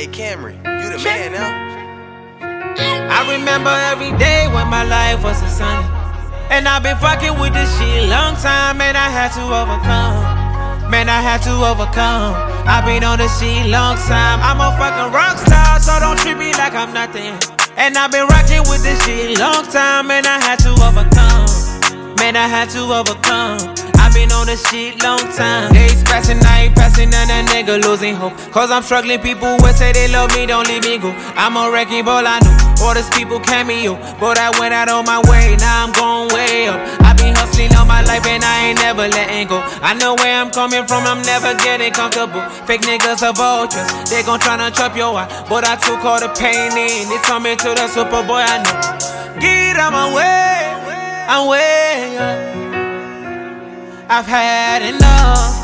Hey Cameron, you the man now. I remember every day when my life wasn't sunny, and I've been fucking with this shit long time, and I had to overcome. Man, I had to overcome. I've been on this shit long time. I'm a fucking rock star, so don't treat me like I'm nothing. And I've been rocking with this shit long time, and I had to overcome. Man, I had to overcome. I've been on this shit long time. Days passing, I ain't passing, and a nigga losing hope. Cause I'm struggling, people will say they love me, don't leave me go. I'm a wrecking ball, I know. All these people cameo, but I went out on my way, now I'm going way up. I've been hustling all my life and I ain't never letting go. I know where I'm coming from, I'm never getting comfortable. Fake niggas are vultures, they gon' tryna chop your eye. But I took all the pain in, it's coming to the Superboy, I know. Get out my way, I'm way up. I've had enough.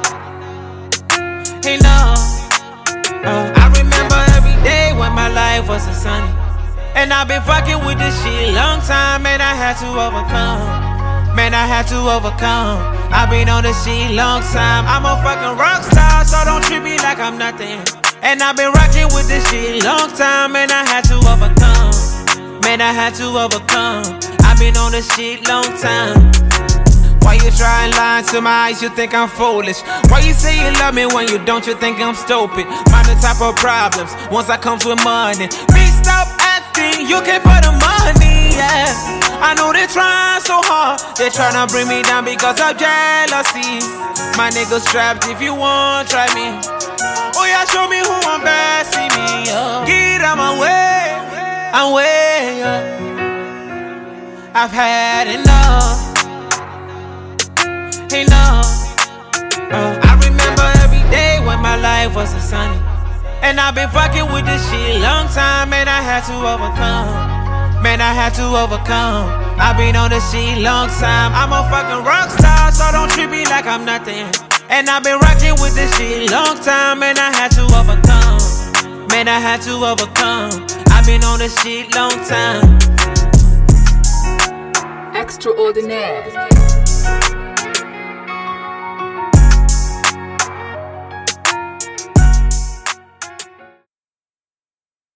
I remember every day when my life wasn't sunny, and I've been fucking with this shit long time, and I had to overcome. Man, I had to overcome. I've been on this shit long time. I'm a fucking rock star, so don't treat me like I'm nothing. And I've been rocking with this shit long time, and I had to overcome. Man, I had to overcome. I've been on this shit long time. Why you try and lie to my eyes, you think I'm foolish? Why you say you love me when you don't, you think I'm stupid? Mind the type of problems, once I comes with money. Please stop acting, you came for the money, yeah. I know they trying so hard, they tryna bring me down because of jealousy. My niggas trapped, if you want, try me. Oh yeah, show me who I'm best, see me, Get out my way, I'm way up. I've had enough. I remember every day when my life wasn't sunny, and I've been fucking with this shit long time, and I had to overcome. Man, I had to overcome. I've been on this shit long time. I'm a fucking rock star, so don't treat me like I'm nothing. And I've been rocking with this shit long time, and I had to overcome. Man, I had to overcome. I've been on this shit long time. Extraordinaire.